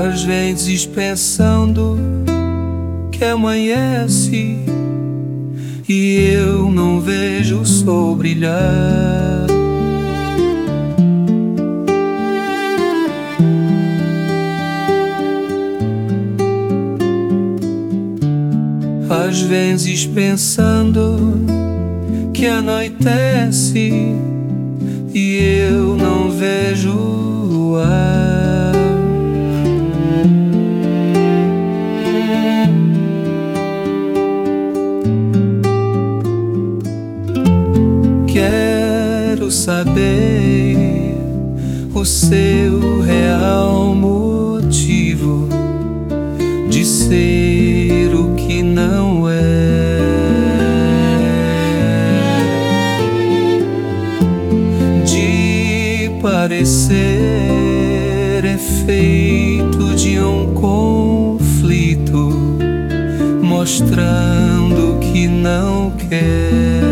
Às vezes pensando que amanhece e eu não vejo o sol brilhar. Às vezes pensando que anoitece e eu não vejo o ar. Quero saber o seu real motivo de ser o que não é, de parecer efeito de um conflito, mostrando que não quer.